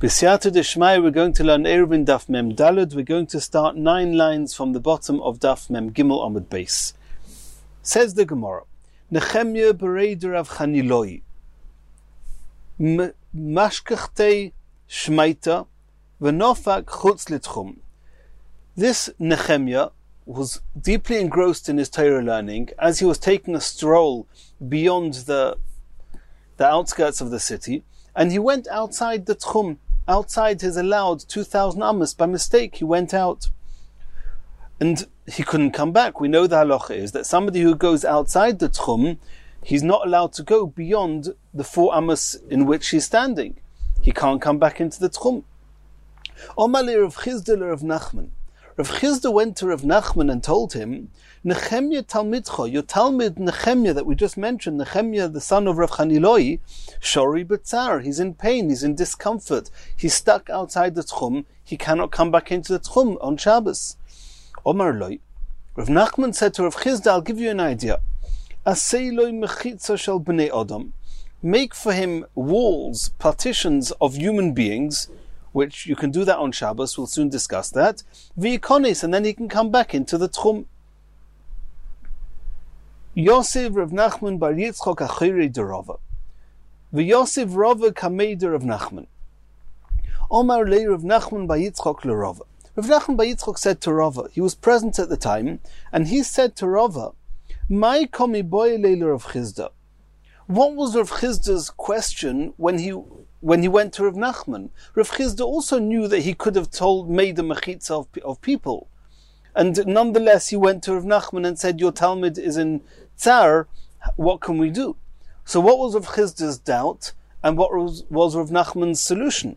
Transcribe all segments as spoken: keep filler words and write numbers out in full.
B'siyata Deshmaya, we're going to learn Eruvin Daf Mem Daled. We're going to start nine lines from the bottom of Daf Mem Gimel Amud Beis. Says the Gemara, Nehemia Bereder of Chaniloi, Mashkachtei Shmaita, V'nofak Chutz Litchum. This Nehemia was deeply engrossed in his Torah learning as he was taking a stroll beyond the the outskirts of the city, and he went outside the Tchum, outside his allowed two thousand amos. By mistake, he went out. And he couldn't come back. We know the halacha is that somebody who goes outside the Tchum, he's not allowed to go beyond the four amos in which he's standing. He can't come back into the Tchum. Omali Rav Chizda Rav Nachman. Rav Chizda went to Rav Nachman and told him, Nehemia Talmidcha, your Talmid Nehemia that we just mentioned, Nehemia, the son of Rav Chaniloi, Shori B'tzar, he's in pain, he's in discomfort, he's stuck outside the Tchum, he cannot come back into the Tchum on Shabbos. Omar Loi, Rav Nachman said to Rav Chizda, I'll give you an idea. Asei Loi Mechitza Shel B'nei Adam, make for him walls, partitions of human beings, which you can do that on Shabbos, we'll soon discuss that, V'yikonis, and then he can come back into the Tchum. Yosef Rav Nachman bar Yitzchok Achirei de Rava. V'Yosef Rava Kamei Rav Nachman. Omar lei Rav Nachman bar Yitzchok le Rava. Rav Nachman bar Yitzchok said to Rava, he was present at the time, and he said to Rava, Mai komi boy leila Rav Chizda. What was Rav Chizda's question when he when he went to Rav Nachman? Rav Chizda also knew that he could have told made a mechitza of, of people. And nonetheless, he went to Rav Nachman and said, your Talmud is in tsar, what can we do? So what was Rav Chizda's doubt, and what was, was Rav Nachman's solution?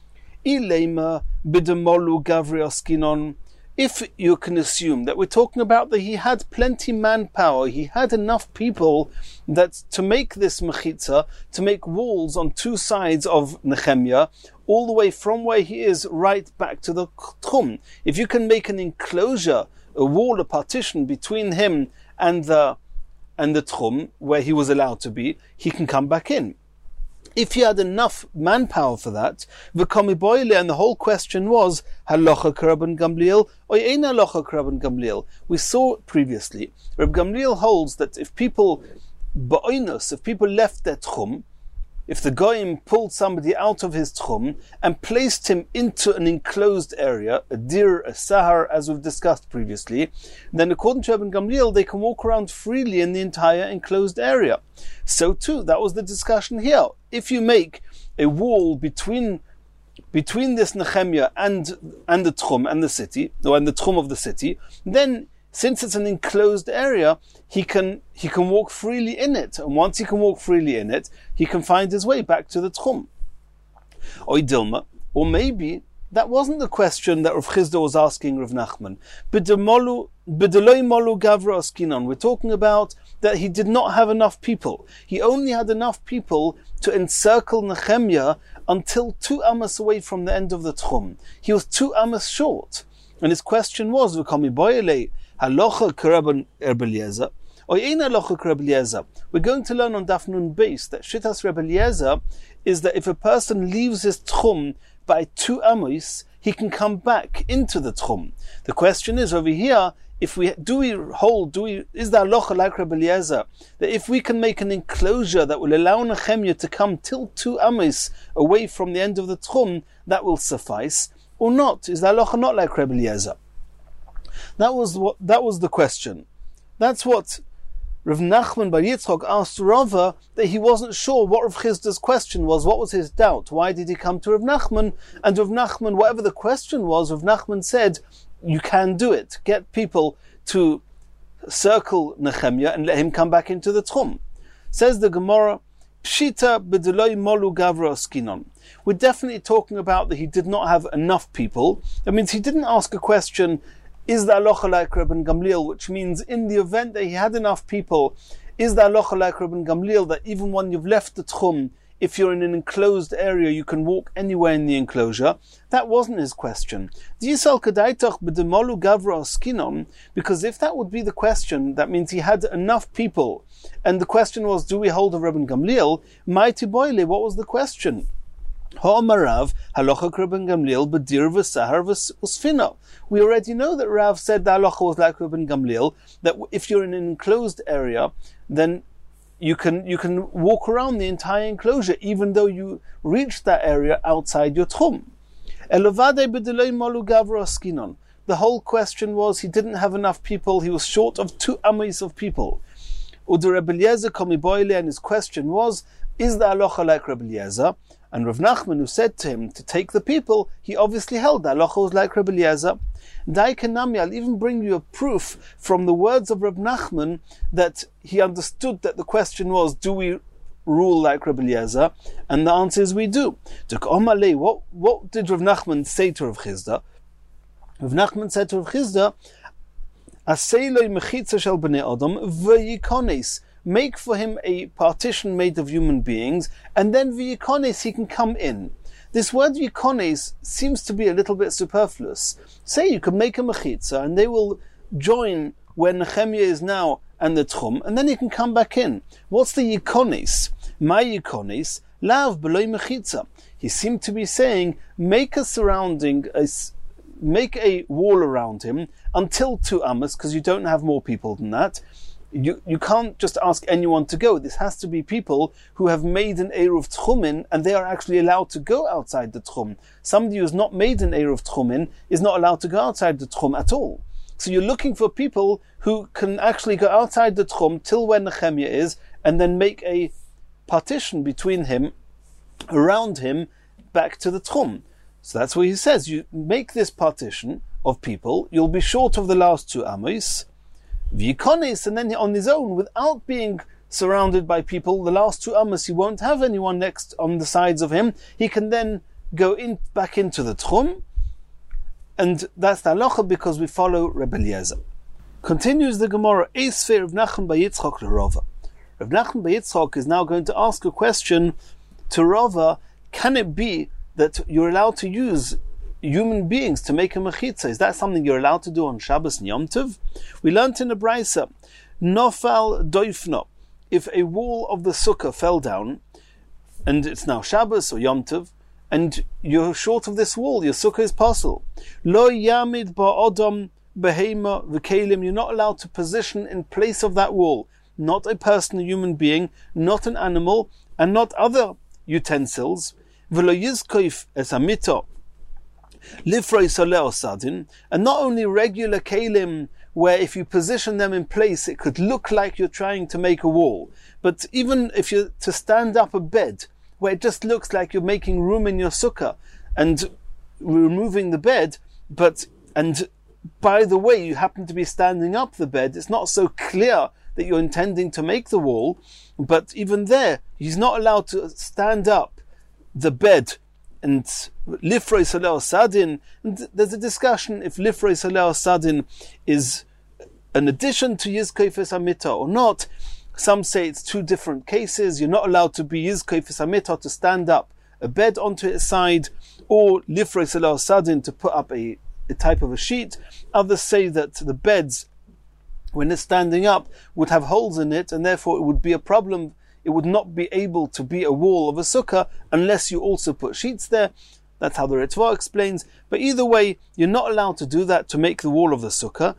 Ilema bidemolu gavri oskinon. If you can assume that we're talking about that he had plenty manpower, he had enough people that to make this mechitza, to make walls on two sides of Nehemia, all the way from where he is right back to the Tchum. If you can make an enclosure, a wall, a partition between him and the and the Tchum, where he was allowed to be, he can come back in. If he had enough manpower for that, v'komi boile, and the whole question was, halacha k'Rabban Gamliel, or ein halacha k'Rabban Gamliel. We saw previously, Reb Gamliel holds that if people, ba'oinus, if people left their Tchum, if the goyim pulled somebody out of his Tchum and placed him into an enclosed area, a dir, a sahar, as we've discussed previously, then according to Rabban Gamliel, they can walk around freely in the entire enclosed area. So too, that was the discussion here. If you make a wall between between this Nehemia and and the Tchum and the city, or and the Tchum of the city, then since it's an enclosed area, he can he can walk freely in it. And once he can walk freely in it, he can find his way back to the Tchum. Or Dilma, or maybe that wasn't the question that Rav Chizda was asking Rav Nachman. B'deloi molu gavra oskinon. We're talking about that he did not have enough people. He only had enough people to encircle Nehemia until two amos away from the end of the Tchum. He was two amos short. And his question was, v'komi boile, halacha k'Rabban Eliezer, or ein halacha k'Rabban Eliezer. We're going to learn on Daf Nun Beis that Shittas Reb Eliezer is that if a person leaves his Tchum by two amos, he can come back into the Tchum. The question is over here, if we do we hold, do we is the halacha like Reb Eliezer that if we can make an enclosure that will allow Nehemia to come till two amos away from the end of the Tchum, that will suffice, or not? Is the halacha not like Reb Eliezer? That was what that was the question. That's what Rav Nachman bar Yitzchok asked Rava, that he wasn't sure what Rav Chizda's question was. What was his doubt? Why did he come to Rav Nachman? And Rav Nachman, whatever the question was, Rav Nachman said, you can do it. Get people to circle Nehemia and let him come back into the Tchum. Says the Gemara, Pshita b'deloi molu gavra oskinon. We're definitely talking about that he did not have enough people. That means he didn't ask a question, is the halacha like Rabban Gamliel, which means in the event that he had enough people, is the halacha like Rabban Gamliel that even when you've left the Tchum, if you're in an enclosed area, you can walk anywhere in the enclosure? That wasn't his question. Because if that would be the question, that means he had enough people. And the question was, do we hold a Rabban Gamliel? Mighty boile, what was the question? Ha'amarav halacha Rabban Gamliel b'dir v'sahar v'sfina. We already know that Rav said the halacha was like Rabban Gamliel, that if you're in an enclosed area, then you can you can walk around the entire enclosure, even though you reach that area outside your tchum. The whole question was he didn't have enough people, he was short of two amis of people. And his question was, is the halacha like Rabbi Eliezer? And Rav Nachman, who said to him to take the people, he obviously held that halacha was like Rabbi Eliezer. Daikanami, I'll even bring you a proof from the words of Rav Nachman that he understood that the question was, do we rule like Rabbi Eliezer? And the answer is we do. What, what did Rav Nachman say to Rav Chizda? Rav Nachman said to Rav Chizda, Aseiloi mechitza shel bnei Adam v'yikones. Make for him a partition made of human beings, and then v'yikones, he can come in. This word v'yikones seems to be a little bit superfluous. Say you can make a mechitza, and they will join where Nehemiah is now and the tchum, and then he can come back in. What's the yikones? My yikones, lav b'loi mechitza. He seemed to be saying, make a surrounding, a, make a wall around him until two amas, because you don't have more people than that. You you can't just ask anyone to go. This has to be people who have made an Eruv Tchumin, and they are actually allowed to go outside the Tchum. Somebody who has not made an Eruv Tchumin is not allowed to go outside the Tchum at all. So you're looking for people who can actually go outside the Tchum till where Nehemiah is, and then make a partition between him, around him, back to the Tchum. So that's what he says. You make this partition of people, you'll be short of the last two amos, v'yikones, and then on his own, without being surrounded by people, the last two amos, he won't have anyone next on the sides of him. He can then go in back into the tchum, and that's the halacha because we follow Rebbe Eliezer. Continues the Gemara, Eisfei Rav Nachman bar Yitzchok l'Rava. Rav Nachman bar Yitzchok is now going to ask a question to Rava. Can it be that you're allowed to use human beings to make a mechitza? Is that something you're allowed to do on Shabbos and Yom Tov? We learnt in the Braisa, Nofal doifno. If a wall of the sukkah fell down, and it's now Shabbos or Yom Tov, and you're short of this wall, your sukkah is possible. Lo yamid ba'odom behema v'kelim. You're not allowed to position in place of that wall, not a person, a human being, not an animal, and not other utensils. V'lo yizkoif es hamito. And not only regular kalim, where if you position them in place, it could look like you're trying to make a wall. But even if you're to stand up a bed, where it just looks like you're making room in your sukkah and removing the bed, but and by the way, you happen to be standing up the bed, it's not so clear that you're intending to make the wall. But even there, he's not allowed to stand up the bed and Lifroi Saleh Sadin. And there's a discussion if Lifroi Saleh Sadin is an addition to Yizkoifes Amita or not. Some say it's two different cases. You're not allowed to be Yizkoifes Amita to stand up a bed onto its side, or Lifroi Saleh Sadin to put up a, a type of a sheet. Others say that the beds, when it's standing up, would have holes in it, and therefore it would be a problem. It would not be able to be a wall of a sukkah unless you also put sheets there. That's how the Ritva explains. But either way, you're not allowed to do that to make the wall of the sukkah.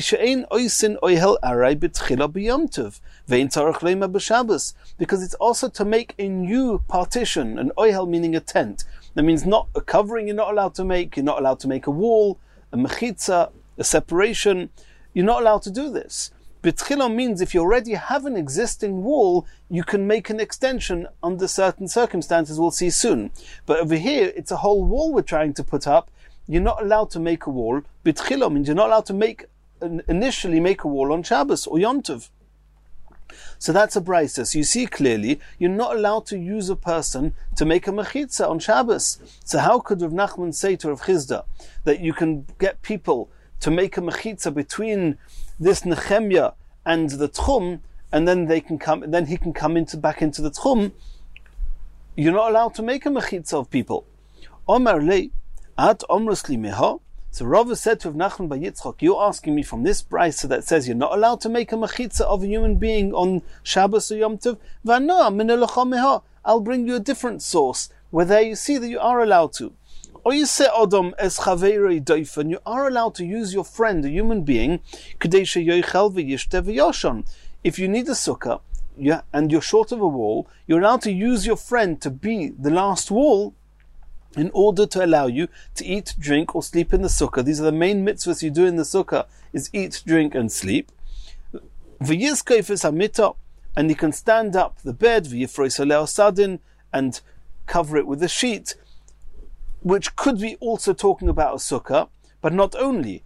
Because it's also to make a new partition, an oihel meaning a tent. That means not a covering you're not allowed to make, you're not allowed to make a wall, a mechitza, a separation. You're not allowed to do this. B'tchila means if you already have an existing wall, you can make an extension under certain circumstances, we'll see soon. But over here, it's a whole wall we're trying to put up. You're not allowed to make a wall. B'tchila means you're not allowed to make initially make a wall on Shabbos or Yom Tov. So that's a brisa. So you see clearly, you're not allowed to use a person to make a mechitza on Shabbos. So how could Rav Nachman say to Rav Chizda that you can get people to make a mechitza between this Nehemiah and the Tchum, and then they can come, and then he can come into back into the Tchum? You're not allowed to make a mechitza of people. Omar le at omrusli meha. So Rava said to Rav Nachman bar Yitzchok, you're asking me from this brisa that says you're not allowed to make a mechitza of a human being on Shabbos or Yom Tov. V'anoa min elocha meha. I'll bring you a different source where there you see that you are allowed to. Oyse Odom es chaverei doifen, you are allowed to use your friend, a human being, kadei sheyochel v'yishte v'yoshon. If you need a sukkah, yeah, and you're short of a wall, you're allowed to use your friend to be the last wall in order to allow you to eat, drink, or sleep in the sukkah. These are the main mitzvahs you do in the sukkah, is eat, drink, and sleep. V'yizkeif es hamita, and you can stand up the bed, v'yifrois aleo sadin, and cover it with a sheet, which could be also talking about a sukkah, but not only.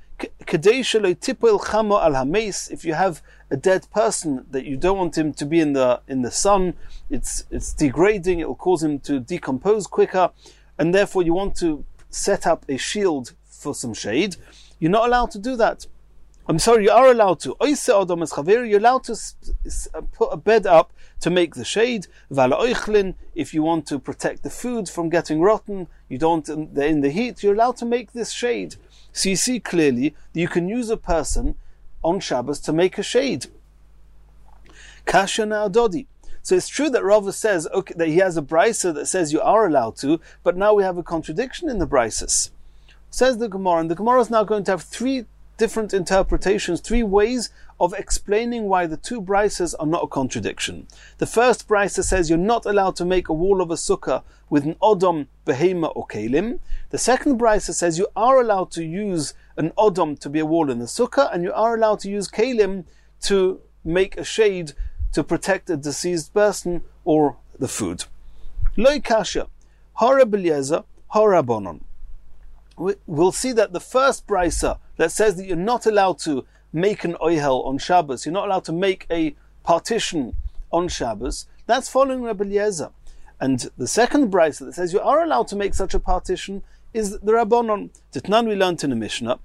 If you have a dead person that you don't want him to be in the in the sun, it's it's degrading, it will cause him to decompose quicker, and therefore you want to set up a shield for some shade, you're not allowed to do that. I'm sorry, you are allowed to. You're allowed to put a bed up to make the shade. If you want to protect the food from getting rotten, you don't, they're in the heat, you're allowed to make this shade. So you see clearly that you can use a person on Shabbos to make a shade. Kasha na'adodi. So it's true that Rava says okay, that he has a brisa that says you are allowed to, but now we have a contradiction in the brises. Says the Gemara, and the Gemara is now going to have three different interpretations, three ways of explaining why the two brises are not a contradiction. The first brisa says you're not allowed to make a wall of a sukkah with an odom, behema, or kalim. The second brisa says you are allowed to use an odom to be a wall in the sukkah, and you are allowed to use kalim to make a shade to protect a deceased person or the food. Loi kasha, hara b'eliezer, hara bonon. We'll see that the first brisa that says that you're not allowed to make an oihel on Shabbos, you're not allowed to make a partition on Shabbos, that's following Rabbi Eliezer. And the second brisa that says you are allowed to make such a partition is the Rabbanon. Titnan, we learned in the Mishnah,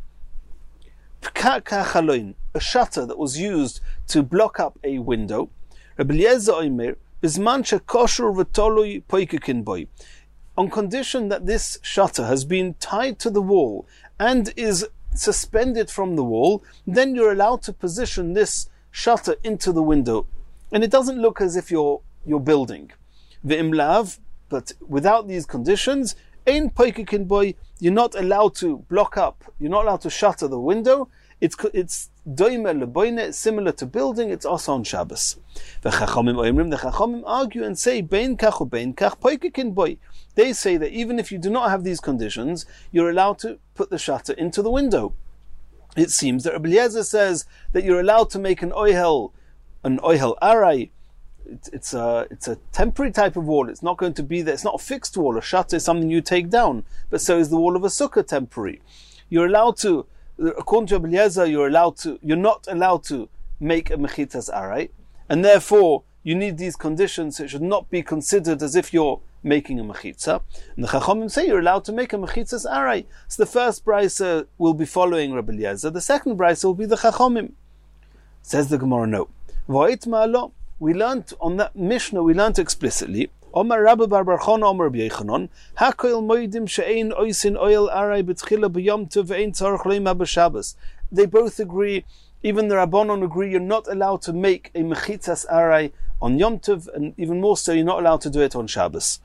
a shutter that was used to block up a window. Rabbi Eliezer oimer, bizman shekoshur v'tolui poikekin boy. On condition that this shutter has been tied to the wall and is suspended from the wall, then you're allowed to position this shutter into the window. And it doesn't look as if you're you're building. V'imlav, but without these conditions, ein poikekin boy, you're not allowed to block up, you're not allowed to shutter the window. It's it's doime leboine, similar to building, it's also on Shabbos. The Chachamim oimrim, the Chachamim argue and say, bein kach or bein kach poikekin boy. They say that even if you do not have these conditions, you're allowed to put the shutter into the window. It seems that Rabbi Eliezer says that you're allowed to make an oihel, an oihel arai. It's, it's a it's a temporary type of wall. It's not going to be there. It's not a fixed wall. A shutter is something you take down, but so is the wall of a sukkah temporary. You're allowed to, according to Rabbi Eliezer, you're allowed to. You're not allowed to make a mechitzas arai, and therefore you need these conditions. So it should not be considered as if you're making a mechitza. And the Chachamim say you're allowed to make a mechitzas arai. So the first brisa will be following Rabbi Eliezer. The second brisa will be the Chachamim. Says the Gemara, no. V'oit ma'alo. We learned on that Mishnah, we learned explicitly, Omar Rabbi Bar Bar Chana Omar Rabbi Yechanan, Hakoil moedim she'ein oisin oil arai b'tchila b'yom tov ve'ein tzarech leima b'Shabbos. They both agree, even the Rabbanon agree, you're not allowed to make a mechitzas arai on Yom Tov, and even more so, you're not allowed to do it on Shabbos.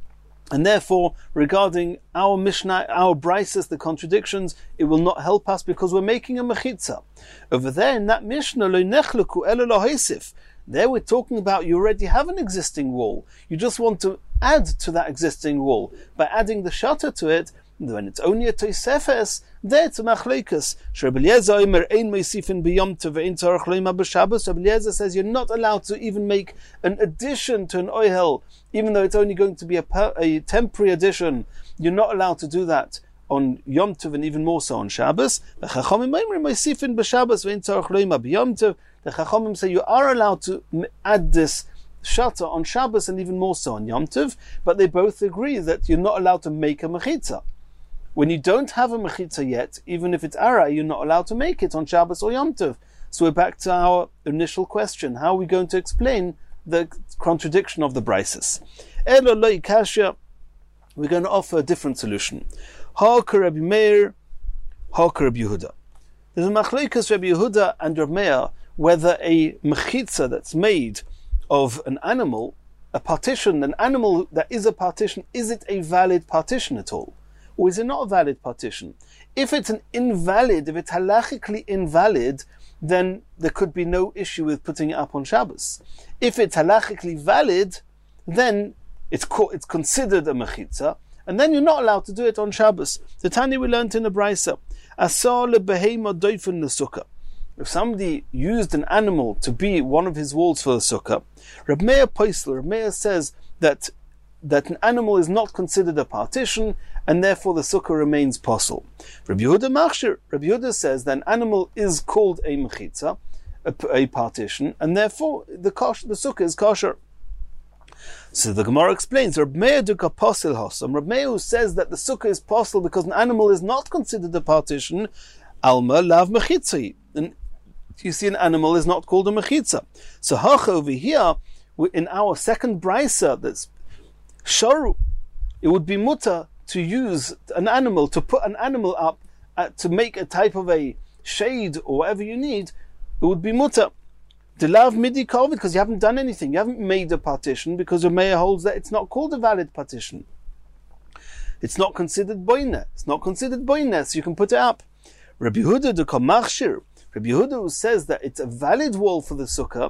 And therefore, regarding our Mishnah, our brises, the contradictions, it will not help us because we're making a mechitza. Over there in that Mishnah, lo nechleku elo lo haisif. There we're talking about you already have an existing wall. You just want to add to that existing wall. By adding the shutter to it, when it's only a toisefes, there it's a machleikas. Rabbi Eliezer omer ein meisifin b'yom tov ve'ein tzarech leima b'Shabbos. Rabbi Eliezer says you're not allowed to even make an addition to an oihel, even though it's only going to be a, per, a temporary addition. You're not allowed to do that on Yom Tov and even more so on Shabbos. The Chachamim omer meisifin b'Shabbos ve'ein tzarech leima b'yom tov. The Chachamim say you are allowed to add this shutter on Shabbos and even more so on Yom Tov, but they both agree that you're not allowed to make a mechitza. When you don't have a mechitza yet, even if it's arai, you're not allowed to make it on Shabbos or Yom Tov. So we're back to our initial question. How are we going to explain the contradiction of the brises? Elo lo ikashya, we're going to offer a different solution. Ha'ker Rabbi Meir, ha'ker Rabbi Yehuda. There's a machlokes Rabbi Yehuda and Rabbi Meir whether a mechitza that's made of an animal, a partition, an animal that is a partition, is it a valid partition at all? Or is it not a valid partition? If it's an invalid, if it's halachically invalid, then there could be no issue with putting it up on Shabbos. If it's halachically valid, then it's co- it's considered a mechitza, and then you're not allowed to do it on Shabbos. The Tanya we learned in the Brisa, asar lebehema doifen lesukkah. If somebody used an animal to be one of his walls for the sukkah, Reb Meir Poisler, Reb Meir says that that an animal is not considered a partition, and therefore the sukkah remains possible. Rabbi Yehuda Machshir, Rabbi Yehuda says that an animal is called a mechitza, a, a partition, and therefore the kosh, the sukkah is kosher. So the Gemara explains, Reb Meir duka posil hosam, Reb Meir says that the sukkah is possible because an animal is not considered a partition, alma lav mechitza. And you see, an animal is not called a mechitza. So hacha over here, in our second brisa, that's sharu, it would be mutter to use an animal, to put an animal up, uh, to make a type of a shade or whatever you need, it would be mutter. To love midi kovid, because you haven't done anything, you haven't made a partition, because your mayor holds that it's not called a valid partition. It's not considered boine, it's not considered boine, so you can put it up. Rabbi Yehuda de Kamachshir, Rabbi Yehuda who says that it's a valid wall for the sukkah,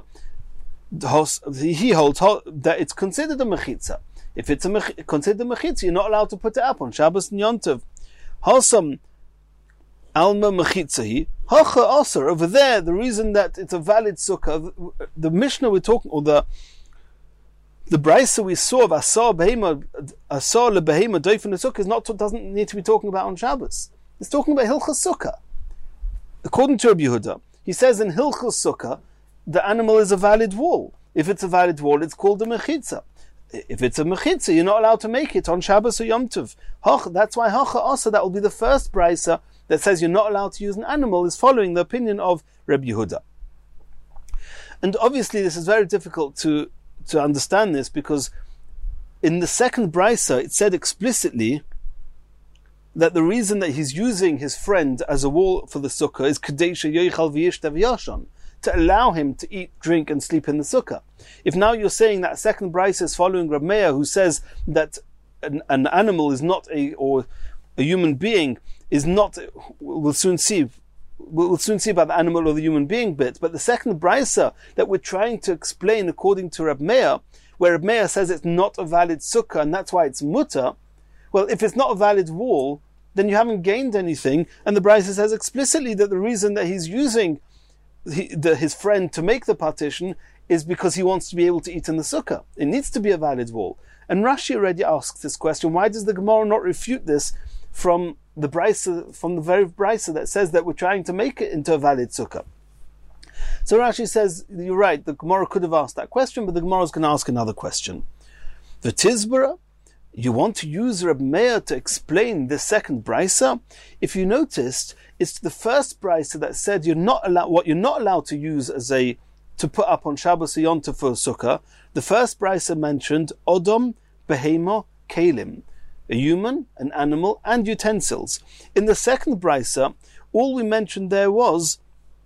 he holds that it's considered a mechitza. If it's a mech, considered a mechitza, you're not allowed to put it up on Shabbos and Yom Tov. Hasam alma mechitzahi hacha aser. Over there, the reason that it's a valid sukkah, the Mishnah we're talking, or the the brisa we saw of asar behema, asar lebehema doifen sukkah is not doesn't need to be talking about on Shabbos. It's talking about hilchos sukkah. According to Rabbi Yehuda, he says in hilchos sukkah the animal is a valid wall. If it's a valid wall, it's called a mechitza. If it's a mechitza, you're not allowed to make it on Shabbos or Yom Tov. That's why hacha asa, that will be the first brisa that says you're not allowed to use an animal, is following the opinion of Rabbi Yehuda. And obviously this is very difficult to, to understand this, because in the second brisa it said explicitly that the reason that he's using his friend as a wall for the sukkah is kadesha yoichal v'yishtav yashan, to allow him to eat, drink, and sleep in the sukkah. If now you're saying that second brisa is following Reb Meir, who says that an, an animal is not a, or a human being is not, we'll soon see, we'll soon see about the animal or the human being bit, but the second brisa that we're trying to explain according to Reb Meir, where Reb Meir says it's not a valid sukkah and that's why it's mutter, well, if it's not a valid wall, then you haven't gained anything, and the brisa says explicitly that the reason that he's using He, the, his friend to make the partition is because he wants to be able to eat in the sukkah. It needs to be a valid wall. And Rashi already asks this question: why does the Gemara not refute this from the brisa, from the very brisa that says that we're trying to make it into a valid sukkah? So Rashi says, you're right, the Gemara could have asked that question, but the Gemara is going to ask another question. The Tizbara, you want to use Reb Meir to explain this second brisa? If you noticed, it's the first brisa that said you're not allowed, what you're not allowed to use as a, to put up on Shabbos or Yom Tov for sukkah. The first brisa mentioned Odom, Behemo, Kalim, a human, an animal, and utensils. In the second brisa, all we mentioned there was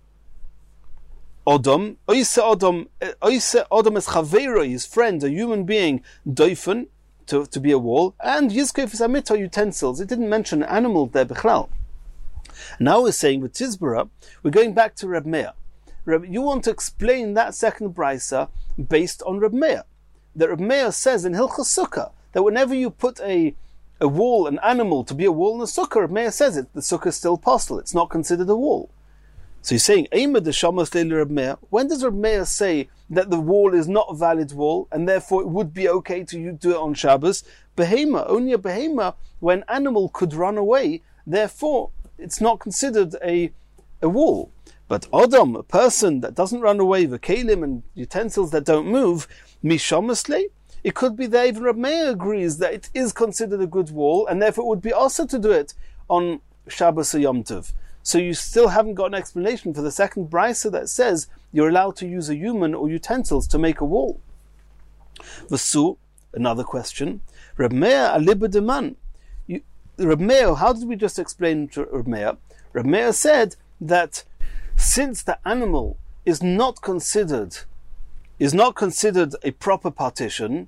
Odom, Oise Odom, Oise Odom is Chaveiro, his friend, a human being, Doifen, to, to be a wall, and Yizkef is Amito, utensils. It didn't mention an animal there, Bechlal. Now we're saying with Tizbara, we're going back to Reb Meir. Reb, you want to explain that second brisa based on Reb Meir. That Reb Meir says in Hilchos Sukkah that whenever you put a a wall, an animal, to be a wall in a sukkah, Reb Meir says it, the sukkah is still possible. It's not considered a wall. So he's saying, Reb Meir, when does Reb Meir say that the wall is not a valid wall and therefore it would be okay to do it on Shabbos? Behema, only a behema where an animal could run away, therefore it's not considered a a wall. But Odom, a person that doesn't run away, the kalim and utensils that don't move, mishomasle, it could be that even Reb Meir agrees that it is considered a good wall, and therefore it would be also to do it on Shabbos or Yom Tov. So you still haven't got an explanation for the second brisa that says you're allowed to use a human or utensils to make a wall. Vasu, another question. Reb Meir aliba deman. Reb Meir, how did we just explain to Reb Meir? Reb Meir said that since the animal is not considered is not considered a proper partition,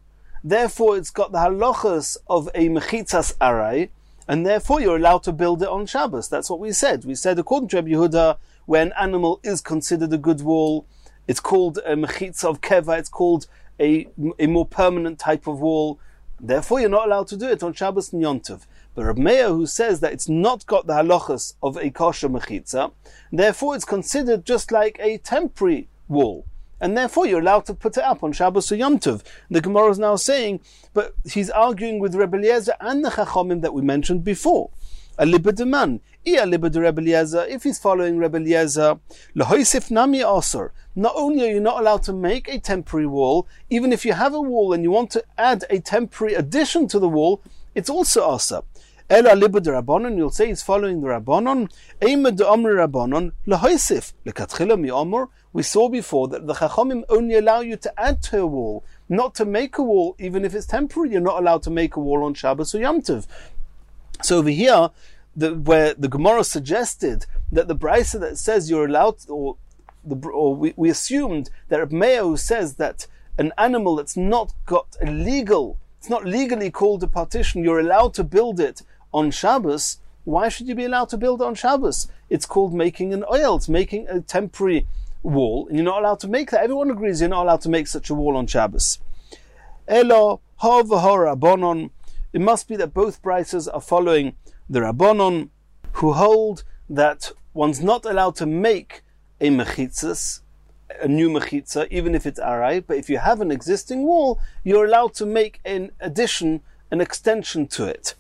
therefore it's got the halachas of a mechitzas aray, and therefore you're allowed to build it on Shabbos. That's what we said. We said, according to Rabbi Yehuda, where an animal is considered a good wall, it's called a mechitza of keva, it's called a, a more permanent type of wall. Therefore, you're not allowed to do it on Shabbos and Yom Tov. But Reb Meir, who says that it's not got the halachas of a kosher mechitza, therefore it's considered just like a temporary wall. And therefore you're allowed to put it up on Shabbos or Yom Tov. The Gemara is now saying, but he's arguing with Rebbe Eliezer and the Chachamim that we mentioned before. A libedeman, ia libede Rebbe Eliezer, if he's following Rebbe Eliezer, lehoisif nami asur. Not only are you not allowed to make a temporary wall, even if you have a wall and you want to add a temporary addition to the wall, it's also asur. Ela libede Rabbanon, you'll say he's following the Rabbanon. Eimad amri Rabbanon, lehoisif, lekatchila mi amur. We saw before that the Chachamim only allow you to add to a wall, not to make a wall, even if it's temporary. You're not allowed to make a wall on Shabbos or Yom Tov. So over here, the, where the Gemara suggested that the brisa that says you're allowed, to, or the or we, we assumed that Reb Meir, who says that an animal that's not got a legal, it's not legally called a partition, you're allowed to build it on Shabbos. Why should you be allowed to build it on Shabbos? It's called making an oil. It's making a temporary wall, and you're not allowed to make that. Everyone agrees you're not allowed to make such a wall on Shabbos. Elo ha v'ha Rabbanon. It must be that both brises are following the Rabbanon, who hold that one's not allowed to make a mechitzas, a new mechitza, even if it's aray, but if you have an existing wall, you're allowed to make an addition, an extension to it.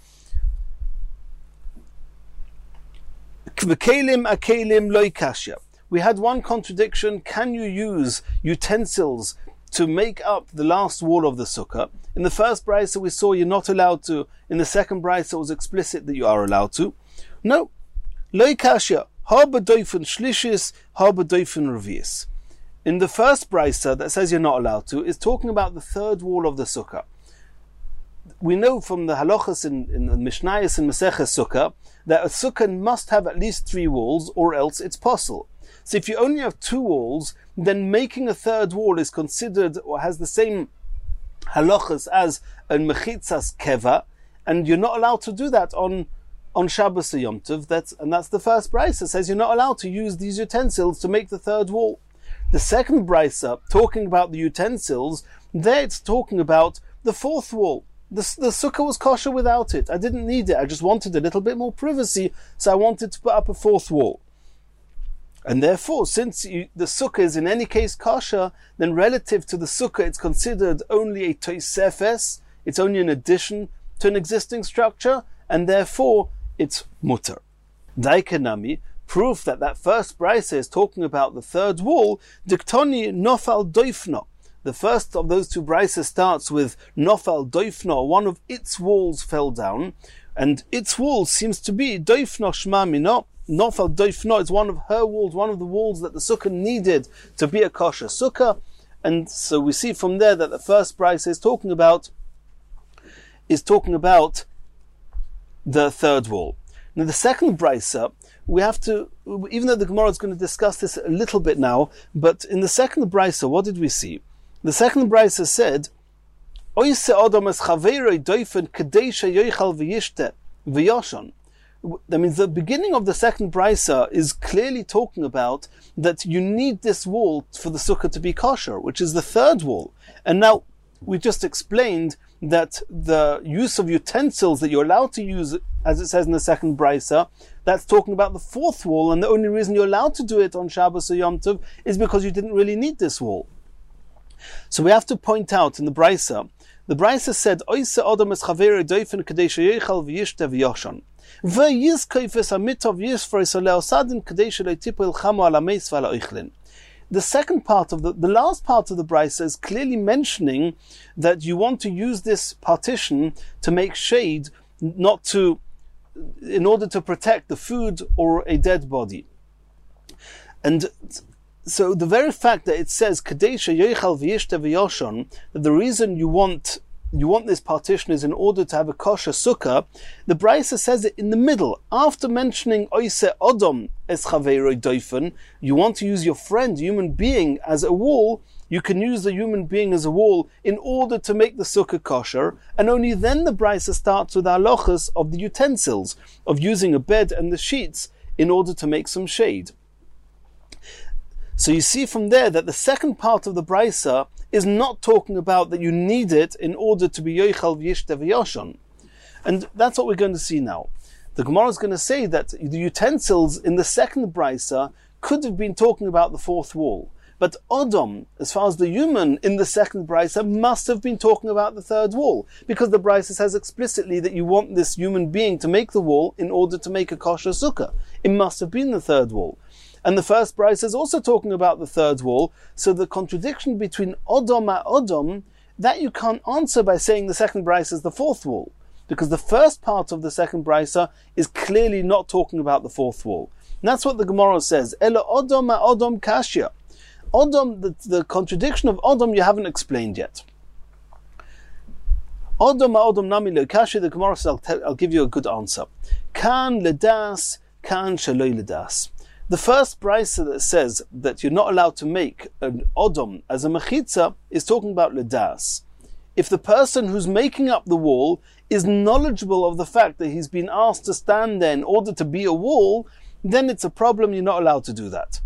V'kelim akelim lo ikashya. We had one contradiction. Can you use utensils to make up the last wall of the sukkah? In the first brisa we saw you're not allowed to. In the second brisa it was explicit that you are allowed to. No. Lo kasha, ha b'doifen shlishis, ha b'doifen revius. In the first brisa that says you're not allowed to, is talking about the third wall of the sukkah. We know from the halachas in, in the Mishnayos and Maseches Sukkah that a sukkah must have at least three walls, or else it's possible. So if you only have two walls, then making a third wall is considered, or has the same halachas as a mechitzas keva, and you're not allowed to do that on, on Shabbos or Yom Tov. That's, and that's the first brisa, says you're not allowed to use these utensils to make the third wall. The second brisa, talking about the utensils, there it's talking about the fourth wall. The, the sukkah was kosher without it. I didn't need it. I just wanted a little bit more privacy, so I wanted to put up a fourth wall. And therefore, since you, the sukkah is in any case kosher, then relative to the sukkah, it's considered only a tosefes. It's only an addition to an existing structure, and therefore it's mutter. Daikanami, proof that that first brisa is talking about the third wall. Diktoni nofal doifno. The first of those two brises starts with nofal doifno. One of its walls fell down, and its wall seems to be doifno shma mino. Nofal doifno is one of her walls, one of the walls that the sukkah needed to be a kosher sukkah. And so we see from there that the first brisa is talking about is talking about the third wall. Now the second brisa, we have to, even though the Gemara is going to discuss this a little bit now, but in the second brisa, what did we see? The second brisa said, "Oise adam es chaverei doifen kadesha yoichal v'yishte v'yoshan." That means the beginning of the second brisa is clearly talking about that you need this wall for the sukkah to be kosher, which is the third wall. And now we just explained that the use of utensils that you're allowed to use, as it says in the second brisa, that's talking about the fourth wall, and the only reason you're allowed to do it on Shabbos or Yom Tov is because you didn't really need this wall. So we have to point out in the brisa, the brisa said, "Oise adam es chaverei doifen kadesha yoichal v'yishte v'yoshan." The second part of the, the last part of the brisa is clearly mentioning that you want to use this partition to make shade, not to, in order to protect the food or a dead body. And so the very fact that it says Kadesha Yoichal V'yishte V'yoshon, that the reason you want you want this partition is in order to have a kosher sukkah, the Brisa says it in the middle. After mentioning Oise Odom es Chaveiroi Doifen, you want to use your friend, human being, as a wall, you can use the human being as a wall in order to make the sukkah kosher, and only then the Brisa starts with halachas of the utensils, of using a bed and the sheets in order to make some shade. So you see from there that the second part of the Brisa is not talking about that you need it in order to be yoichal v'yishte v'yoshon. And that's what we're going to see now. The Gemara is going to say that the utensils in the second Brisa could have been talking about the fourth wall. But Odom, as far as the human in the second Brisa, must have been talking about the third wall, because the Brisa says explicitly that you want this human being to make the wall in order to make a kosher sukkah. It must have been the third wall. And the first Brisa is also talking about the third wall, so the contradiction between Odom and Odom, that you can't answer by saying the second Brisa is the fourth wall, because the first part of the second Brisa is clearly not talking about the fourth wall. And that's what the Gemara says, Ela Odom ma Odom kashya. Odom, the, the contradiction of Odom you haven't explained yet. Odom ma Odom nami lo kashya, the Gemara says, I'll, tell, I'll give you a good answer. Kan ledas, kan shaloi ledas. The first brisa that says that you're not allowed to make an odom as a mechitza is talking about ledas. If the person who's making up the wall is knowledgeable of the fact that he's been asked to stand there in order to be a wall, then it's a problem, you're not allowed to do that.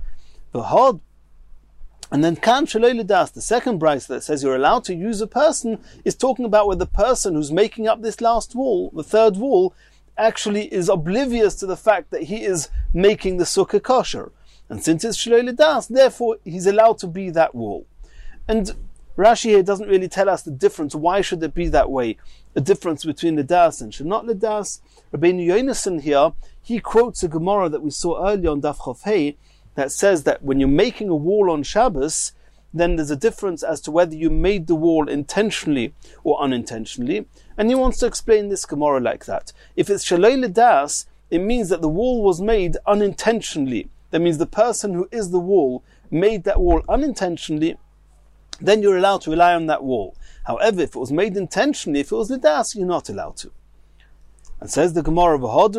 And then kan shaloi ledas, the second brisa that says you're allowed to use a person, is talking about where the person who's making up this last wall, the third wall, actually is oblivious to the fact that he is making the sukkah kosher. And since it's shaloi ledas, therefore he's allowed to be that wall. And Rashi here doesn't really tell us the difference. Why should it be that way? The difference between ledas and shenot ledas. Rabbeinu Yonason here, he quotes a Gemara that we saw earlier on Daf Chof Hei that says that when you're making a wall on Shabbos, then there's a difference as to whether you made the wall intentionally or unintentionally. And he wants to explain this Gemara like that. If it's shaloi ledas, it means that the wall was made unintentionally. That means the person who is the wall made that wall unintentionally, then you're allowed to rely on that wall. However, if it was made intentionally, if it was ledas, you're not allowed to. And says the Gemara,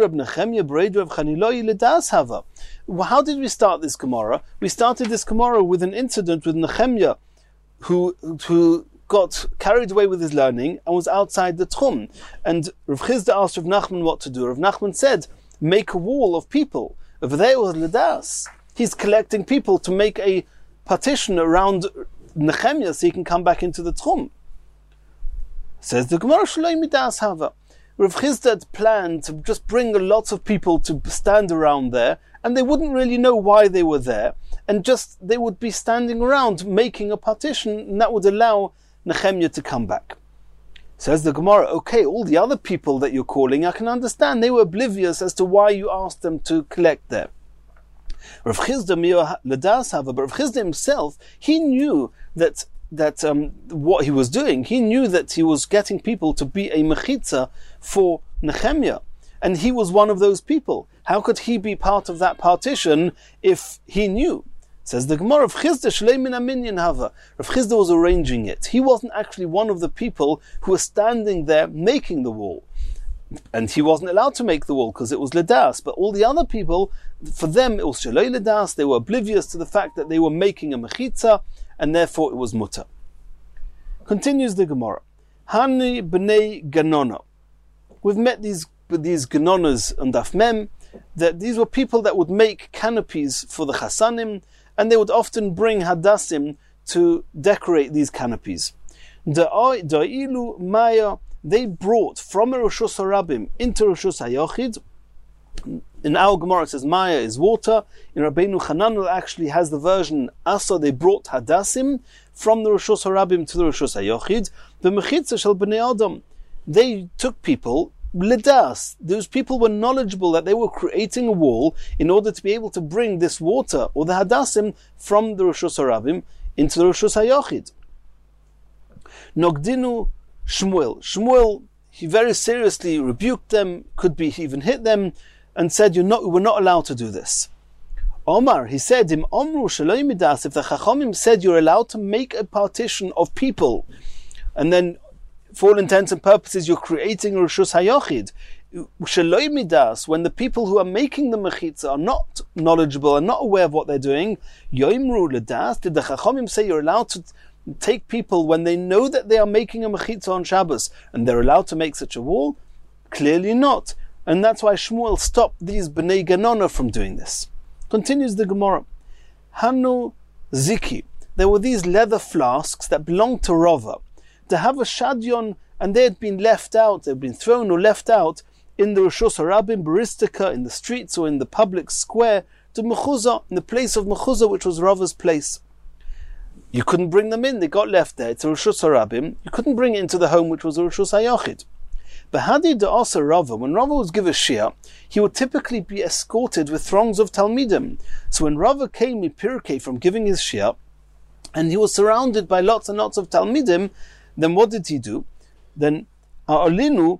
how did we start this Gemara? We started this Gemara with an incident with Nehemiah, who who got carried away with his learning and was outside the Tchum. And Rav Chizda asked Rav Nachman what to do. Rav Nachman said, make a wall of people. Over there was ledas. He's collecting people to make a partition around Nehemiah so he can come back into the Tchum. Says the Gemara, Shaloi midas hava. Rav Chizda had planned to just bring lots of people to stand around there, and they wouldn't really know why they were there, and just they would be standing around making a partition, and that would allow Nehemiah to come back. Says the Gemara, okay, all the other people that you're calling, I can understand, they were oblivious as to why you asked them to collect there. Rav Chizda miyo ledas hava, but Rav Chizda himself, he knew that that um, what he was doing, he knew that he was getting people to be a mechitza for Nehemiah, and he was one of those people. How could he be part of that partition if he knew? Says the Gemara, Rav Chizda shlei min haminyan hava. Rav Chizda was arranging it. He wasn't actually one of the people who were standing there making the wall. And he wasn't allowed to make the wall because it was ledas. But all the other people, for them it was shaloi ledas. They were oblivious to the fact that they were making a mechitza, and therefore it was mutter. Continues the Gemara. Hani b'nei ganona. We've met these these ganonas on Daf Mem, that these were people that would make canopies for the chasanim, and they would often bring hadassim to decorate these canopies. Da'ilu maya, they brought from Roshus Harabim into Roshus HaYochid. In our Gemara it says maya is water. In Rabbeinu Chananel actually has the version Asa, they brought hadassim from the Roshus Harabim to the Roshus HaYochid. The mechitza shel bnei Adam, they took people ledas. Those people were knowledgeable that they were creating a wall in order to be able to bring this water or the hadassim from the Roshus Harabim into the Roshus HaYochid. Nogdinu Shmuel. Shmuel, he very seriously rebuked them, could be he even hit them, and said, "You're not, we're not allowed to do this." Omar, he said, "Im omru shaloi midas." If the Chachamim said you're allowed to make a partition of people, and then for all intents and purposes, you're creating a Rishus HaYochid. Sheloi midas, when the people who are making the mechitza are not knowledgeable and not aware of what they're doing, yoimru ledas, did the Chachamim say you're allowed to take people when they know that they are making a mechitza on Shabbos and they're allowed to make such a wall? Clearly not. And that's why Shmuel stopped these Bnei Ganona from doing this. Continues the Gemara. Hanu Ziki. There were these leather flasks that belonged to Rava. To have a shadyon, and they had been left out, they had been thrown or left out in the Rishus HaRabim, Baristika, in the streets or in the public square, to Mechuzah, in the place of Mechuzah, which was Rava's place. You couldn't bring them in, they got left there. It's a Rishus HaRabim. You couldn't bring it into the home, which was a Rishus HaYochid. But Hadi Da'asa Rava, when Rava was given Shia, he would typically be escorted with throngs of Talmidim. So when Rava came Mipirkei from giving his Shia, and he was surrounded by lots and lots of Talmidim, then what did he do? Then A'alinu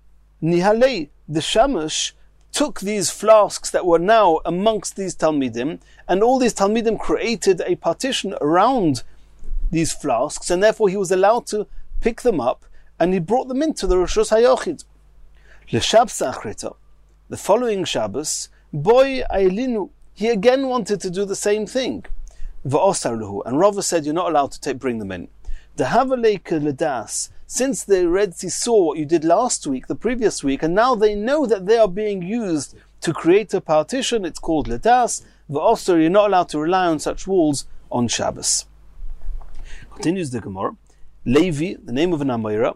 Nihalei, the Shamash, took these flasks that were now amongst these Talmidim, and all these Talmidim created a partition around these flasks, and therefore he was allowed to pick them up, and he brought them into the Rishus HaYochid. L'Shab Sachrita, the following Shabbos, Boy Ailinu, he again wanted to do the same thing. V'osar luhu, and Rava said, you're not allowed to take, bring them in. Dehavaleika ledas, since the Red Sea saw what you did last week, the previous week, and now they know that they are being used to create a partition, it's called ledas. V'osar, you're not allowed to rely on such walls on Shabbos. Continues the Gemara. Levi, the name of an Amira,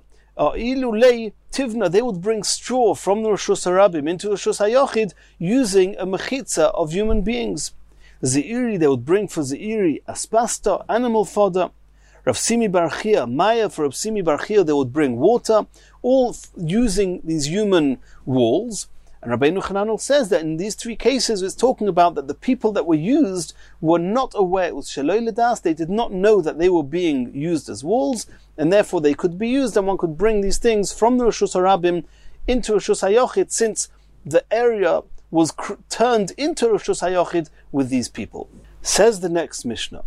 Ilulei Tivna, they would bring straw from the Rishus HaRabim into Rishus HaYochid using a mechitza of human beings. Zeiri, they would bring for Zeiri aspasta, animal fodder. Rav Simi Bar Chia, Maya, for Rav Simi Bar Chia, they would bring water, all f- using these human walls. And Rabbeinu Chananel says that in these three cases, it's talking about that the people that were used were not aware, it was Shaloi Ledas, they did not know that they were being used as walls, and therefore they could be used, and one could bring these things from the Rishus HaRabim into Rishus HaYochid, since the area was cr- turned into Rishus HaYochid with these people. Says the next Mishnah,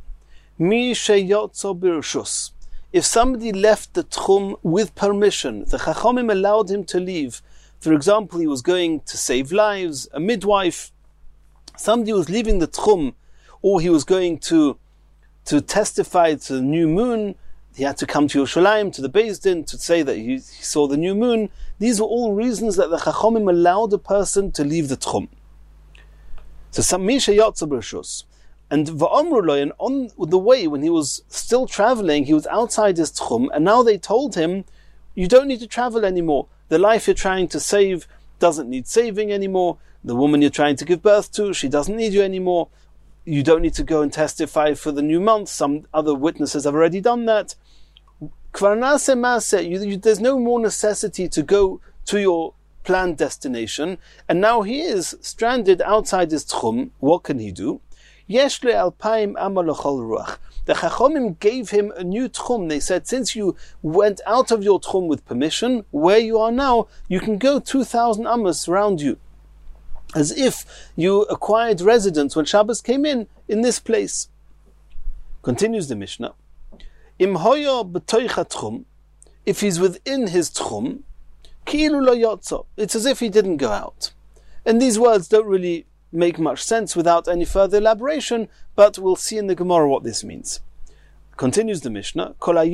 Mi sheyotzo b'rishus. If somebody left the tchum with permission, the Chachamim allowed him to leave. For example, he was going to save lives, a midwife, somebody was leaving the tchum, or he was going to to testify to the new moon, he had to come to Yerushalayim, to the Beis Din, to say that he, he saw the new moon. These were all reasons that the Chachamim allowed a person to leave the tchum. So, Samisha Yotza B'Rishus. And Va'amru, and on the way, when he was still traveling, he was outside his tchum, and now they told him, you don't need to travel anymore. The life you're trying to save doesn't need saving anymore. The woman you're trying to give birth to, she doesn't need you anymore. You don't need to go and testify for the new month. Some other witnesses have already done that. There's no more necessity to go to your planned destination. And now he is stranded outside his tchum. What can he do? Yeshle alpaim amalachol ruach. The Chachamim gave him a new tchum. They said, since you went out of your tchum with permission, where you are now, you can go two thousand amos around you. As if you acquired residence when Shabbos came in, in this place. Continues the Mishnah. Im hoyo b'toicha tchum, if he's within his tchum, ki'ilu lo yotzo, it's as if he didn't go out. And these words don't really make much sense without any further elaboration, but we'll see in the Gemara what this means. Continues the Mishnah,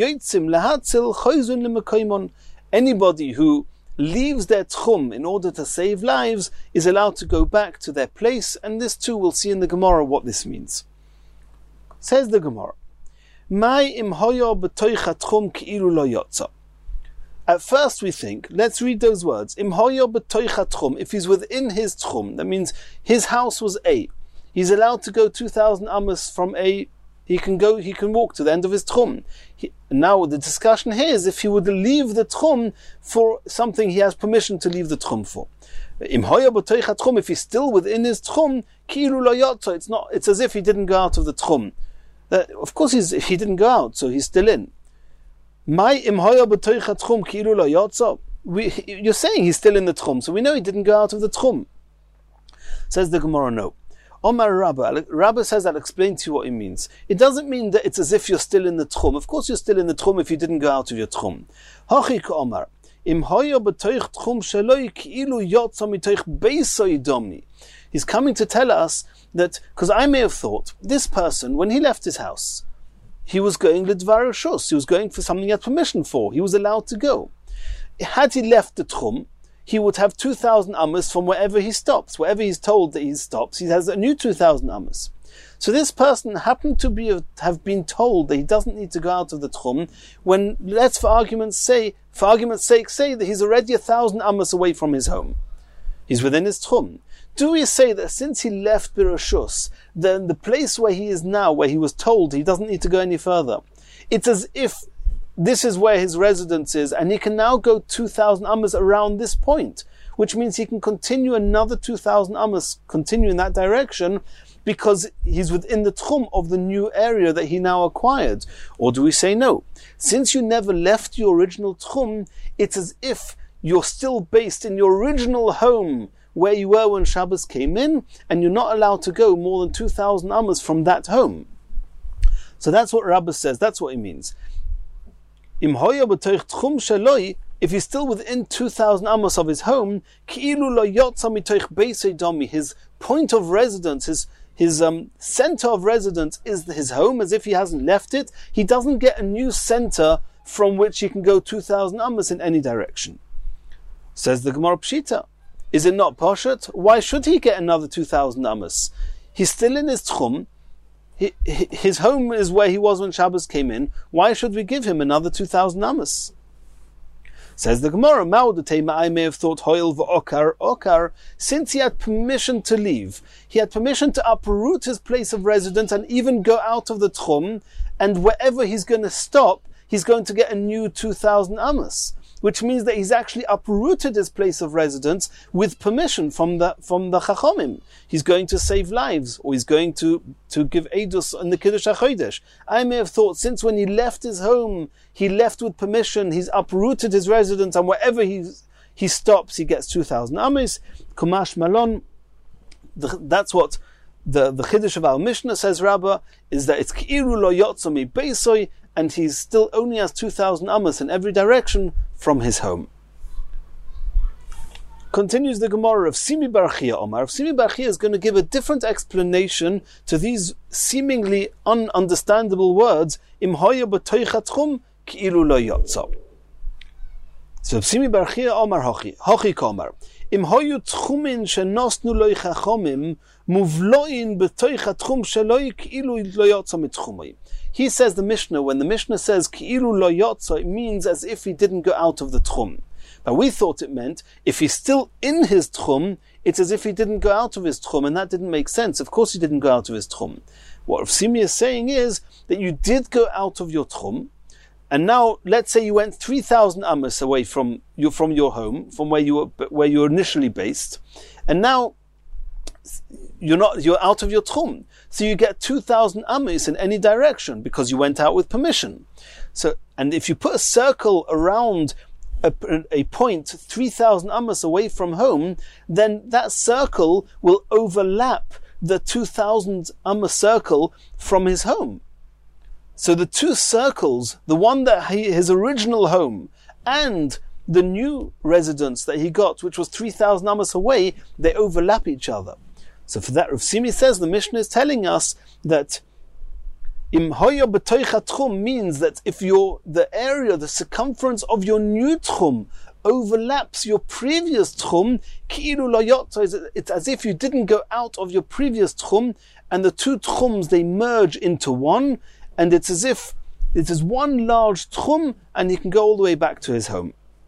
anybody who leaves their tchum in order to save lives is allowed to go back to their place, and this too we'll see in the Gemara what this means. Says the Gemara, at first we think, let's read those words. If he's within his tchum, that means his house was A. He's allowed to go two thousand amos from A. He can go, he can walk to the end of his tchum. He, now the discussion here is if he would leave the tchum for something he has permission to leave the tchum for. If he's still within his tchum, it's not, it's as if he didn't go out of the tchum. That, of course he's, he didn't go out, so he's still in. My imhoya b'toicha tchum ki'ilu lo yotzo. You're saying he's still in the tchum, so we know he didn't go out of the tchum. Says the Gemara, no. Omar Rabba, Rabba says, I'll explain to you what it means. It doesn't mean that it's as if you're still in the tchum. Of course you're still in the tchum if you didn't go out of your tchum. Hachik Omar, Im hoya b'toich tchum sheloi ki'ilu yotza mitoich beisoi domni. He's coming to tell us that, because I may have thought, this person, when he left his house, he was going lidvar shus, he was going for something he had permission for, he was allowed to go. Had he left the tchum, he would have two thousand amas from wherever he stops. Wherever he's told that he stops, he has a new two thousand amas. So this person happened to be have been told that he doesn't need to go out of the tchum, when, let's for argument's sake, for argument's sake, say that he's already a thousand amas away from his home. He's within his tchum. Do we say that since he left Birashus, then the place where he is now, where he was told he doesn't need to go any further, it's as if this is where his residence is, and he can now go two thousand amas around this point, which means he can continue another two thousand amas, continue in that direction, because he's within the tchum of the new area that he now acquired? Or do we say no? Since you never left your original tchum, it's as if you're still based in your original home where you were when Shabbos came in, and you're not allowed to go more than two thousand amas from that home. So that's what Rabbah says, that's what he means. Im hoya b'toich tchum sheloi, if he's still within two thousand amos of his home, ki'ilu lo yotza mitoich beisei domi, his point of residence, his his um, center of residence is his home, as if he hasn't left it. He doesn't get a new center from which he can go two thousand amos in any direction. Says the Gemara Pshita, is it not Poshet? Why should he get another two thousand amos? He's still in his tchum. He, his home is where he was when Shabbos came in. Why should we give him another two thousand amos? Says the Gemara, I may have thought Hoil v'okar, okar, since he had permission to leave, he had permission to uproot his place of residence and even go out of the tchum, and wherever he's going to stop, he's going to get a new two thousand amos, which means that he's actually uprooted his place of residence with permission from the from the Chachomim. He's going to save lives, or he's going to, to give Eidus in the Kiddush HaChodesh. I may have thought, since when he left his home, he left with permission, he's uprooted his residence, and wherever he, he stops, he gets two thousand amis. Kumash Malon, the, that's what the, the Chiddush of our Mishnah says, Rabbah, is that it's Ki'iru lo yotzomi beisoi, and he still only has two thousand amas in every direction from his home. Continues the Gemara of Simi Bar Chia Omar. Of Simi Bar Chia is going to give a different explanation to these seemingly ununderstandable words. Im hoya b'toich tchum ki'ilu lo yotza. So Simi Bar Chia Omar Hochi Hochi Omar. Im hoyu tchumin shenosnu lo chachomim muvloin b'toich tchum sheloi ki'ilu lo yotza mitchumai. He says the Mishnah, when the Mishnah says ki'ilu lo yotza, it means as if he didn't go out of the tchum. Now we thought it meant if he's still in his tchum, it's as if he didn't go out of his tchum, and that didn't make sense. Of course he didn't go out of his tchum. What Rav Simi is saying is that you did go out of your tchum, and now let's say you went three thousand amos away from you from your home, from where you were where you were initially based, and now you're not you're out of your tchum. So you get two thousand amos in any direction because you went out with permission. So, and if you put a circle around A, a point three thousand amos away from home, then that circle will overlap the two thousand amos circle from his home. So the two circles, the one that he, his original home, and the new residence that he got, which was three thousand amos away, they overlap each other. So for that, Rav Simi says, the Mishnah is telling us that Im hoya b'toich tchum means that if your the area, the circumference of your new tchum overlaps your previous tchum, ki'ilu lo yotza, it's as if you didn't go out of your previous tchum, and the two tchums, they merge into one, and it's as if it is one large tchum, and he can go all the way back to his home.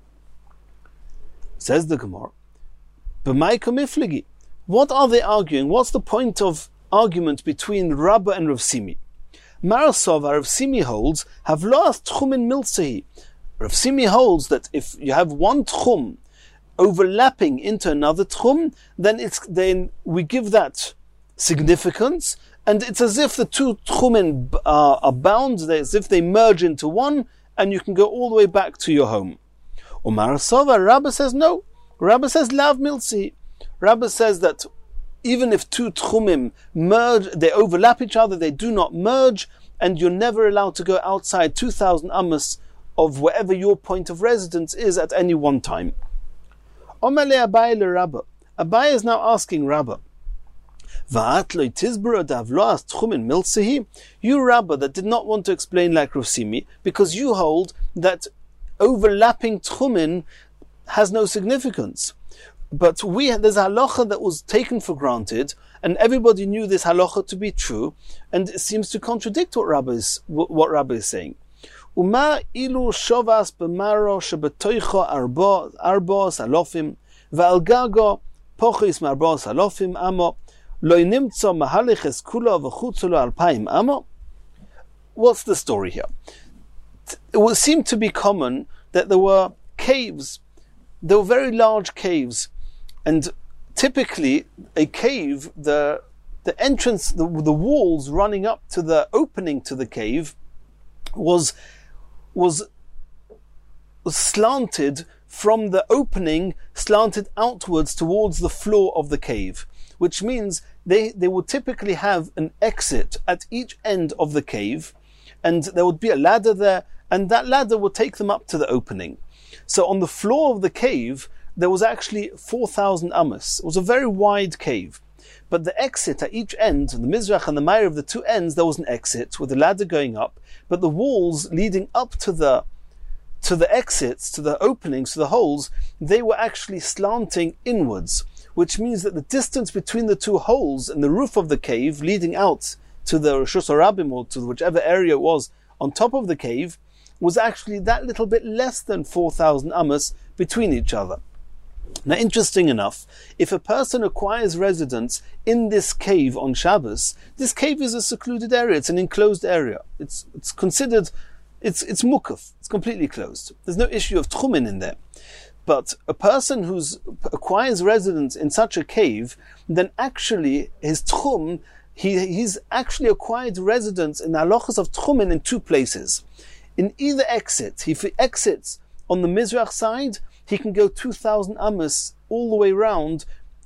Says the Gemara, b'may kamifligi. What are they arguing? What's the point of argument between Rabbah and Rav Simi? Marasova, Rav Simi holds, have lost tchumin milsehi. Rav Simi holds that if you have one tchum overlapping into another tchum, then it's then we give that significance, and it's as if the two tchumin are, are bound, as if they merge into one, and you can go all the way back to your home. Or Marasova, Rabbah says no. Rabbah says lav milsehi. Rabbah says that even if two tchumim merge, they overlap each other, they do not merge, and you're never allowed to go outside two thousand amos of wherever your point of residence is at any one time. Omale Abaye le Rabba. Abaye is now asking Rabba, you Rabba that did not want to explain like Rav Simi, because you hold that overlapping tchumin has no significance. But we there's a halacha that was taken for granted, and everybody knew this halacha to be true, and it seems to contradict what Rabba is, what Rabba is saying. Uma ilu shovas b'maro shebetoicho arbo arbo salofim v'al gago pochis marbo salofim amo lo nimtzo mahaliches kula v'chutzulo alpaim amo. What's the story here? It would seem to be common that there were caves. There were very large caves, and typically a cave, the the entrance, the, the walls running up to the opening to the cave was was slanted from the opening, slanted outwards towards the floor of the cave, which means they, they would typically have an exit at each end of the cave, and there would be a ladder there, and that ladder would take them up to the opening. So on the floor of the cave, there was actually four thousand amos. It was a very wide cave. But the exit at each end, the Mizrach and the Ma'ariv, the two ends, there was an exit with a ladder going up, but the walls leading up to the to the exits, to the openings, to the holes, they were actually slanting inwards, which means that the distance between the two holes and the roof of the cave leading out to the Rishus HaRabim, or to whichever area it was on top of the cave, was actually that little bit less than four thousand amos between each other. Now, interesting enough, if a person acquires residence in this cave on Shabbos, this cave is a secluded area, it's an enclosed area. It's it's considered, it's it's mukaf, it's completely closed. There's no issue of tchumin in there. But a person who acquires residence in such a cave, then actually his tchum, he, he's actually acquired residence in the halachas of tchumin in two places. In either exit, if he exits on the Mizrach side, he can go two thousand amos all the way around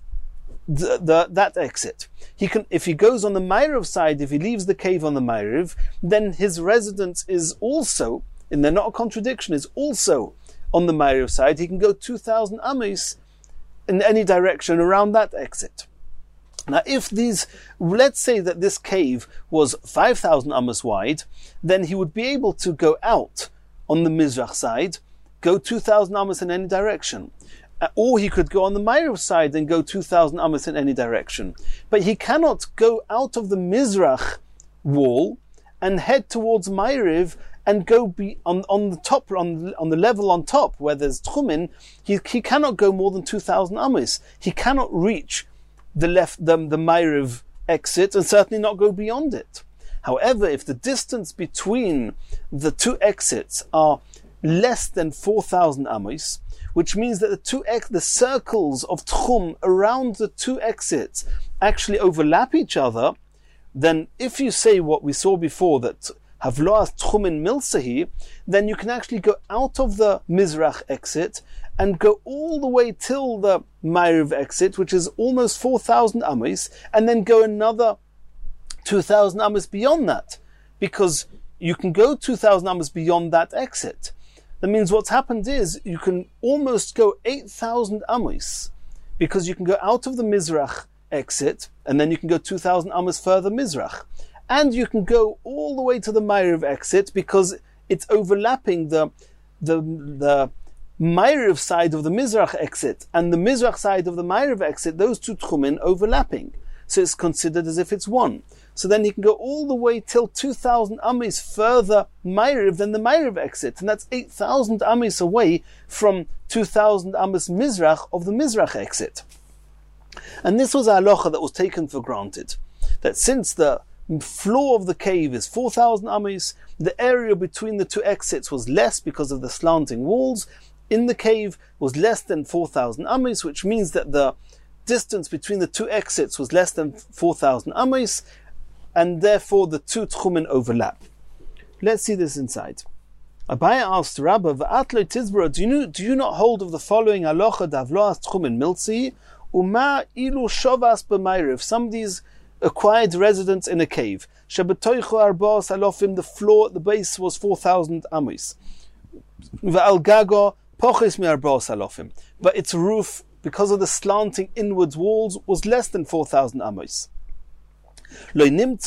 the, the, that exit. He can, if he goes on the Ma'ariv side, if he leaves the cave on the Ma'ariv, then his residence is also, and they're not a contradiction, is also on the Ma'ariv side. He can go two thousand amos in any direction around that exit. Now, if these, let's say that this cave was five thousand amos wide, then he would be able to go out on the Mizrach side, go two thousand amos in any direction. Uh, or he could go on the Ma'ariv side and go two thousand amos in any direction. But he cannot go out of the Mizrach wall and head towards Ma'ariv and go be on, on the top, on, on the level on top where there's tchumin. He, he cannot go more than two thousand amos. He cannot reach the left, the, the Ma'ariv exit, and certainly not go beyond it. However, if the distance between the two exits are less than four thousand amos, which means that the two ex- the circles of tchum around the two exits actually overlap each other, then if you say what we saw before, that havloas tchumin milsahi, then you can actually go out of the Mizrach exit and go all the way till the Ma'ariv exit, which is almost four thousand amos, and then go another two thousand amos beyond that, because you can go two thousand amos beyond that exit. That means what's happened is you can almost go eight thousand amos, because you can go out of the Mizrach exit, and then you can go two thousand amos further Mizrach. And you can go all the way to the Ma'ariv exit, because it's overlapping the the the Ma'ariv side of the Mizrach exit and the Mizrach side of the Ma'ariv exit, those two tchumin overlapping. So it's considered as if it's one. So then he can go all the way till two thousand amos further Ma'ariv than the Ma'ariv exit. And that's eight thousand amos away from two thousand amos Mizrach of the Mizrach exit. And this was a halacha that was taken for granted. That since the floor of the cave is four thousand amos, the area between the two exits was less because of the slanting walls. In the cave was less than four thousand amos, which means that the distance between the two exits was less than four thousand amos, and therefore the two tchumin overlap. Let's see this inside. Abaye asked Rabba, "V'atloi tizbara, do you do you not hold of the following halacha davloas tchumin miltzi, Uma ilu shovas b'mayre. If somebody's acquired residence in a cave, shebetoichu arba'os alofim, the floor at the base was four thousand amos. V'al gago poches mi arba'os alofim, but its roof, because of the slanting inwards walls, was less than four thousand amos. Do you not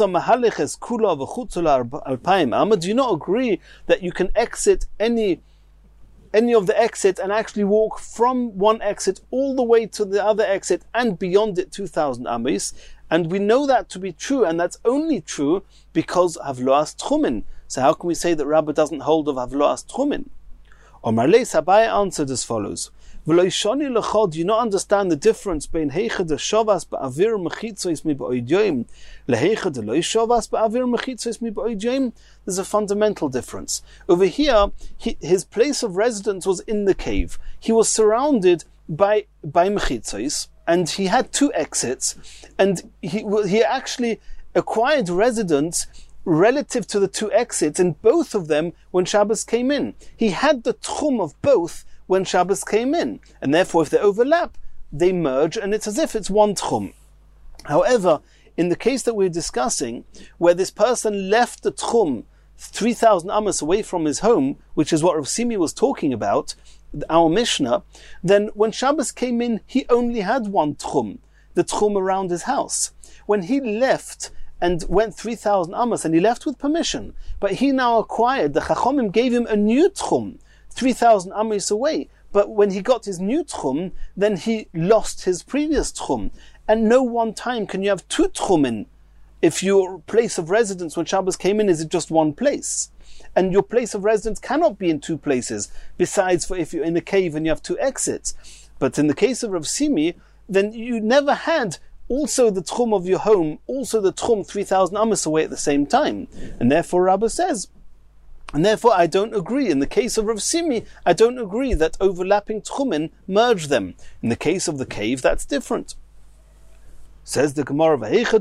agree that you can exit any any of the exit and actually walk from one exit all the way to the other exit and beyond it two thousand amos? And we know that to be true, and that's only true because Havloas Tchumen. So how can we say that Rabbah doesn't hold of Havloas Tchumen? Omar Leis Abai answered as follows: do you not understand the difference between heichad shovas ba'avir mechitzois mi ba'oidyoim leheichad lo shovas ba'avir mechitzois mi ba'oidyoim? There's a fundamental difference. Over here, he, his place of residence was in the cave. He was surrounded by by mechitzois, and he had two exits, and he he actually acquired residence relative to the two exits in both of them when Shabbos came in. He had the tchum of both when Shabbos came in, and therefore if they overlap, they merge, and it's as if it's one tchum. However, in the case that we're discussing, where this person left the tchum three thousand amos away from his home, which is what Rav Simi was talking about, our Mishnah, then when Shabbos came in, he only had one tchum, the tchum around his house. When he left and went three thousand amos, and he left with permission, but he now acquired, the Chachomim gave him a new tchum, three thousand amos away, but when he got his new tchum, then he lost his previous tchum. And no one time can you have two tchumin if your place of residence when Shabbos came in is just one place. And your place of residence cannot be in two places, besides for if you're in a cave and you have two exits. But in the case of Rav Simi, then you never had also the tchum of your home, also the tchum three thousand amos away at the same time. And therefore Rabbah says, and therefore I don't agree. In the case of Rav Simi, I don't agree that overlapping tchumen merge them. In the case of the cave, that's different. Says the Gemara,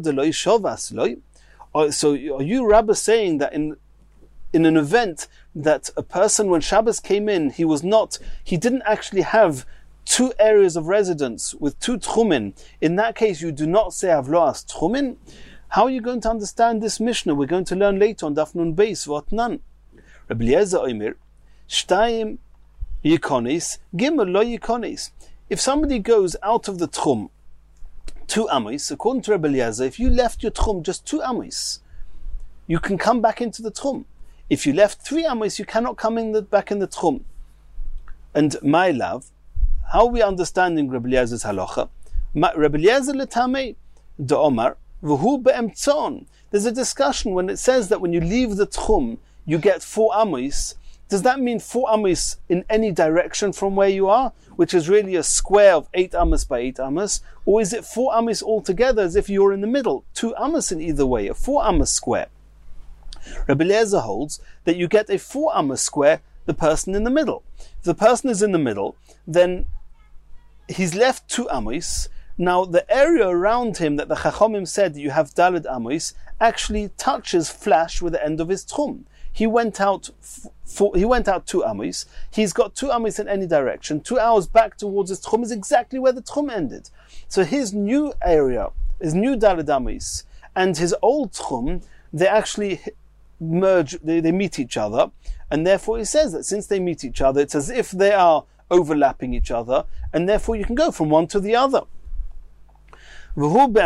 so are you, Rabbah, saying that in in an event that a person, when Shabbos came in, he was not, he didn't actually have two areas of residence with two tchumen, in that case you do not say Havloas Tchumen? How are you going to understand this Mishnah? We're going to learn later on Daf Nun Beis V'Otnan. Rabbi Eliezer Omer, Shtayim Yikonis, Gimel Lo Yikonis. If somebody goes out of the tchum, two amos, according to Rabbi Eliezer, if you left your tchum just two amos, you can come back into the tchum. If you left three amos, you cannot come in the, back in the tchum. And my love, how are we understanding Rabbi Eliezer's halacha? Rabbi Eliezer letamei de Omar v'hu be'emtzon. There's a discussion when it says that when you leave the tchum, you get four amos. Does that mean four amos in any direction from where you are, which is really a square of eight amos by eight amos, or is it four amos altogether as if you're in the middle, two amos in either way, a four amos square? Rabbi Eliezer holds that you get a four amos square, the person in the middle. If the person is in the middle, then he's left two amos. Now the area around him that the Chachomim said that you have daled amos actually touches flash with the end of his tchum. He went out four, he went out two amos. He's got two amos in any direction. Two hours back towards his tchum is exactly where the tchum ended. So his new area, his new daled amos, and his old tchum, they actually merge, they, they meet each other, and therefore he says that since they meet each other, it's as if they are overlapping each other, and therefore you can go from one to the other. The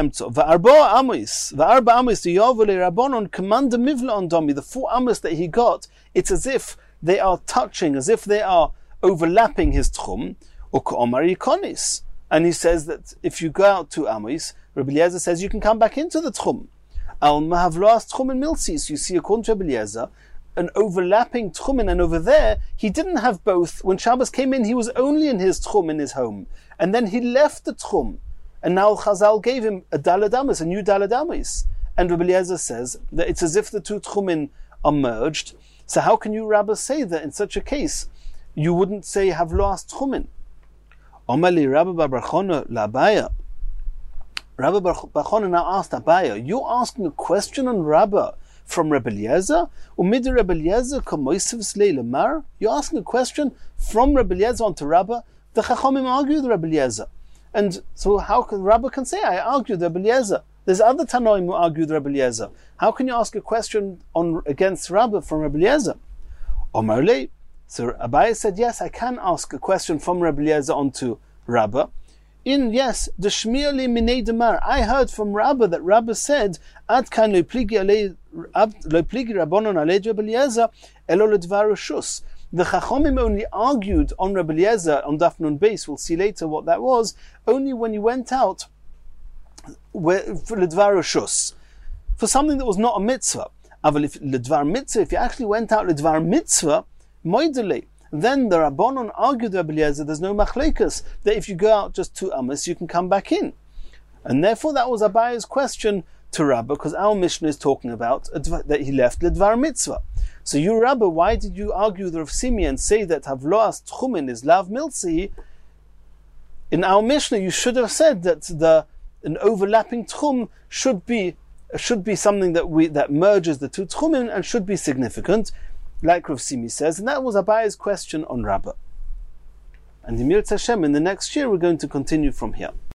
four amos that he got, it's as if they are touching, as if they are overlapping his tchum, and he says that if you go out two amos, Rabbi Eliezer says you can come back into the tchum. Al mahavloas tchumen milsis. You see, according to Rabbi Eliezer, an overlapping tchumen, and over there he didn't have both. When Shabbos came in, he was only in his tchum in his home, and then he left the tchum. And now Chazal gave him a daled amos, a new daled amos. And Rabbi Eliezer says that it's as if the two tchumin are merged. So how can you, Rabbah, say that in such a case you wouldn't say Havloas Tchumen? Omali Rabbi Bar Chona LaAbaya. Rabbi Bar Chona now asked Abaya, you're asking a question on Rabbah from Rabbi Eliezer? Umid Rabbi Eliezer kamoisiv slei lemar? You're asking a question from Rabbi Eliezer onto Rabbah? The Chachomim argue with Rabbi Eliezer. And so how can Rabbi can say, I argued Rabbi Eliezer? There's other Tanoim who argued Rabbi Eliezer. How can you ask a question on against Rabbi from Rabbi Eliezer? Omar Lei. So Abaye said, yes, I can ask a question from Rabbi Eliezer onto Rabbi. In, yes, the Shmiya li minei demar. I heard from Rabbi that Rabbi said, Ad kan lo pligi rabbonon alei Rabbi Eliezer, elo ledvar reshus. The Chachomim only argued on Rabbi Eliezer, on Daf Nun Beis, we'll see later what that was, only when he went out where, for ledvar reshus, for something that was not a mitzvah. Aval if ledvar mitzvah, if you actually went out ledvar mitzvah, moidele, then the Rabbanon argued Rabbi Eliezer, there's no machlekas, that if you go out just two amas, you can come back in. And therefore that was Abaye's question to Rabbi, because our Mishnah is talking about that he left ledvar mitzvah. So you, Rabbi, why did you argue with Rav Simi and say that Havloas Tchumin is lav miltzi? In our Mishnah, you should have said that the an overlapping tchum should be should be something that we that merges the two tchumin and should be significant, like Rav Simi says, and that was Abaye's question on Rabbi. And in Yirtzeh Hashem, in the next year, we're going to continue from here.